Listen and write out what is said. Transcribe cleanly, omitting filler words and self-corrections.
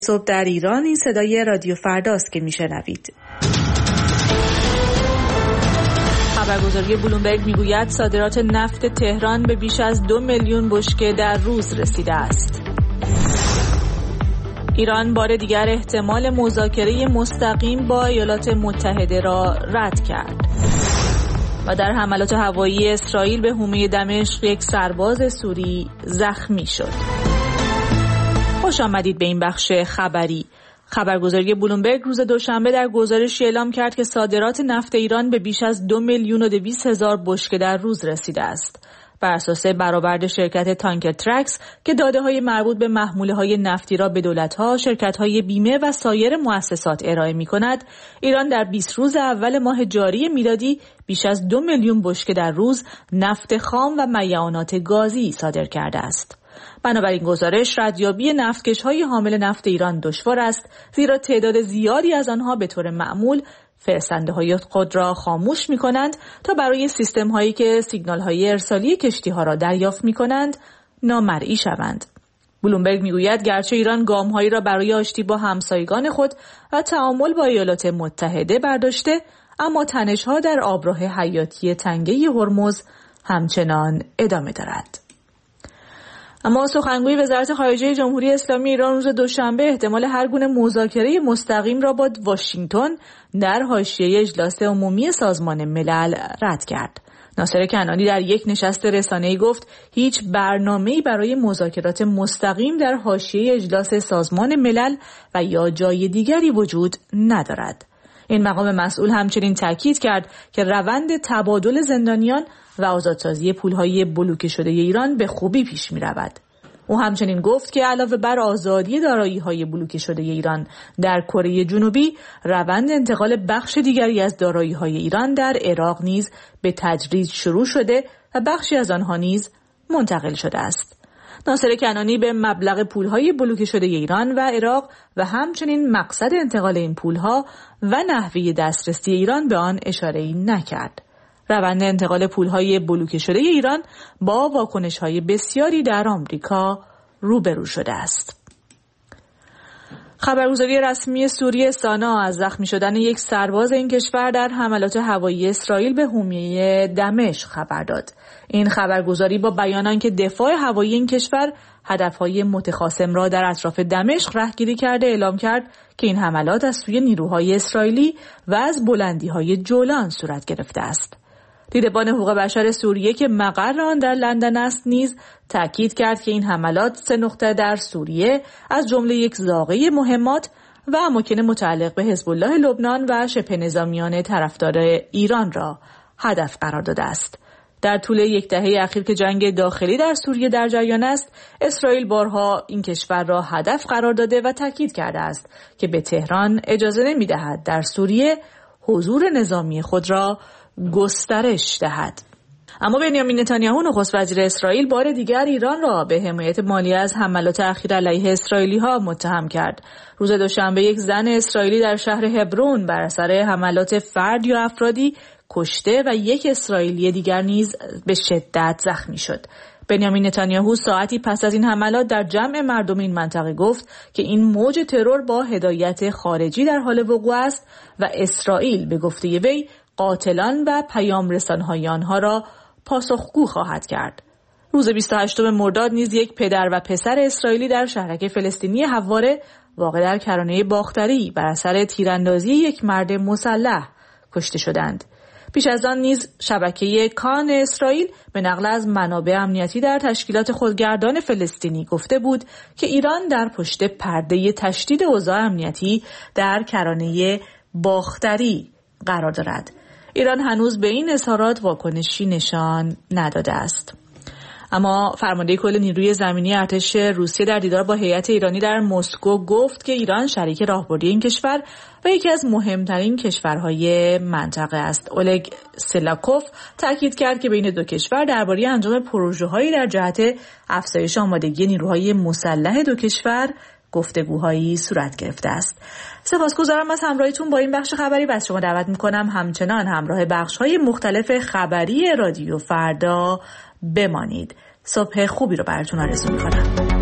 صبح در ایران، این صدای رادیو فرداست که میشنوید. خبرگزاری بلومبرگ میگوید صادرات نفت تهران به بیش از 2 میلیون بشکه در روز رسیده است. ایران بار دیگر احتمال مذاکره مستقیم با ایالات متحده را رد کرد. و در حملات هوایی اسرائیل به حومه دمشق یک سرباز سوری زخمی شد. خوش آمدید به این بخش خبری. خبرگزاری بلومبرگ روز دوشنبه در گزارشی اعلام کرد که صادرات نفت ایران به بیش از 2,200,000 بشکه در روز رسیده است. بر اساس برآورد شرکت تانکر ترکس که داده‌های مربوط به محموله‌های نفتی را به دولت‌ها، شرکت‌های بیمه و سایر مؤسسات ارائه می‌کند، ایران در 20 روز اول ماه جاری میلادی بیش از 2 میلیون بشکه در روز نفت خام و میعانات گازی صادر کرده است. بنابراین گزارش ردیابی نفتکش‌های حامل نفت ایران دشوار است، زیرا تعداد زیادی از آنها به طور معمول فرستنده‌های خود را خاموش می‌کنند تا برای سیستم‌هایی که سیگنال‌های ارسالی کشتی‌ها را دریافت می‌کنند نامرئی شوند. بلومبرگ می‌گوید گرچه ایران گام‌هایی را برای آشتی با همسایگان خود و تعامل با ایالات متحده برداشته، اما تنش‌ها در آبراه حیاتی تنگه هرمز همچنان ادامه دارد. اما سخنگوی وزارت خارجه جمهوری اسلامی ایران روز دوشنبه احتمال هر گونه مذاکره مستقیم را با واشنگتن در حاشیه اجلاس عمومی سازمان ملل رد کرد. ناصر کنعانی در یک نشست رسانه‌ای گفت هیچ برنامه‌ای برای مذاکرات مستقیم در حاشیه اجلاس سازمان ملل و یا جای دیگری وجود ندارد. این مقام مسئول همچنین تاکید کرد که روند تبادل زندانیان و آزادسازی پولهای بلوکه شده ایران به خوبی پیش می رود. او همچنین گفت که علاوه بر آزادی دارایی‌های بلوکه شده ایران در کره جنوبی، روند انتقال بخش دیگری از دارایی‌های ایران در عراق نیز به تدریج شروع شده و بخشی از آنها نیز منتقل شده است. ناصر کنعانی به مبلغ پولهای بلوکه شده ایران و عراق و همچنین مقصد انتقال این پولها و نحوه دسترسی ایران به آن اشاره‌ای نکرد. روند انتقال پولهای بلوکه شده ایران با واکنش‌های بسیاری در آمریکا روبرو شده است. خبرگزاری رسمی سوریه سانا از زخمی شدن یک سرباز این کشور در حملات هوایی اسرائیل به حومه دمشق خبر داد. این خبرگزاری با بیان آنکه دفاع هوایی این کشور هدفهای متخاصم را در اطراف دمشق رهگیری کرده اعلام کرد که این حملات از سوی نیروهای اسرائیلی و از بلندی‌های جولان صورت گرفته است. دیدبان حقوق بشر سوریه که مقر آن در لندن است نیز تاکید کرد که این حملات 3 نقطه در سوریه از جمله یک زاغه مهمات و اماکن متعلق به حزب الله لبنان و شبه نظامیان طرفدار ایران را هدف قرار داده است. در طول یک دهه اخیر که جنگ داخلی در سوریه در جریان است، اسرائیل بارها این کشور را هدف قرار داده و تاکید کرده است که به تهران اجازه نمی‌دهد در سوریه حضور نظامی خود را گسترش دهد. اما بنیامین نتانیاهو نخست وزیر اسرائیل بار دیگر ایران را به حمایت مالی از حملات اخیر علیه اسرائیلی‌ها متهم کرد. روز دوشنبه یک زن اسرائیلی در شهر هبرون بر اثر حملات فرد یا افرادی کشته و یک اسرائیلی دیگر نیز به شدت زخمی شد. بنیامین نتانیاهو ساعتی پس از این حملات در جمع مردم این منطقه گفت که این موج ترور با هدایت خارجی در حال وقوع است و اسرائیل به گفته وی قاتلان و پیام رسانهای آنها را پاسخگو خواهد کرد. روز 28 مرداد نیز یک پدر و پسر اسرائیلی در شهرک فلسطینی حواره واقع در کرانه باختری بر اثر تیراندازی یک مرد مسلح کشته شدند. پیش از آن نیز شبکه کان اسرائیل به نقل از منابع امنیتی در تشکیلات خودگردان فلسطینی گفته بود که ایران در پشت پرده تشدید اوضاع امنیتی در کرانه باختری قرار دارد. ایران هنوز به این اظهارات واکنشی نشان نداده است. اما فرمانده کل نیروی زمینی ارتش روسیه در دیدار با هیئت ایرانی در مسکو گفت که ایران شریک راهبردی این کشور و یکی از مهمترین کشورهای منطقه است. اولگ سلاکوف تاکید کرد که بین دو کشور درباره انجام پروژه‌هایی در جهت افزایش آمادگی نیروهای مسلح دو کشور گفتگوهایی صورت گرفته است. سپاسگزارم از همراهیتون با این بخش خبری و از شما دعوت میکنم همچنان همراه بخش‌های مختلف خبری رادیو فردا بمانید. صبح خوبی رو براتون آرزو میکنم.